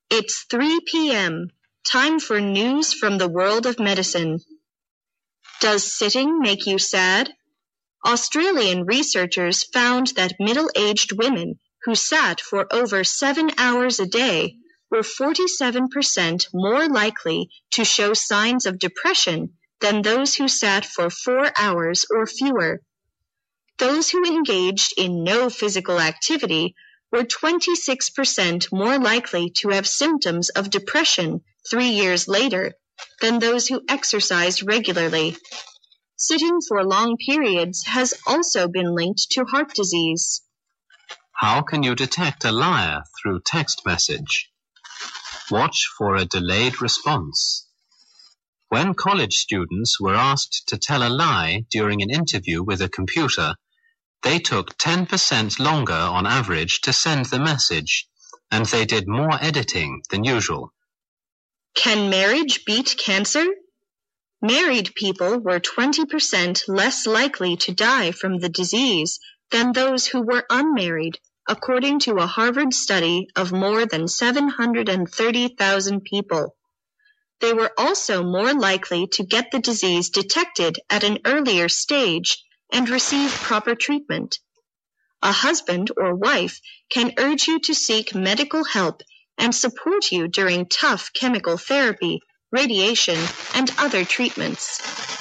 It's 3 p.m. Time for news from the world of medicine. Does sitting make you sad? Australian researchers found that middle-aged women who sat for over 7 hours a day were 47% more likely to show signs of depression than those who sat for 4 hours or fewer. Those who engaged in no physical activity were 26% more likely to have symptoms of depression 3 years later than those who exercised regularly. Sitting for long periods has also been linked to heart disease. How can you detect a liar through text message? Watch for a delayed response. When college students were asked to tell a lie during an interview with a computer, they took 10% longer on average to send the message, and they did more editing than usual. Can marriage beat cancer? Married people were 20% less likely to die from the disease than those who were unmarried, according to a Harvard study of more than 730,000 people. They were also more likely to get the disease detected at an earlier stage and receive proper treatment. A husband or wife can urge you to seek medical help and support you during tough chemical therapy, radiation, and other treatments.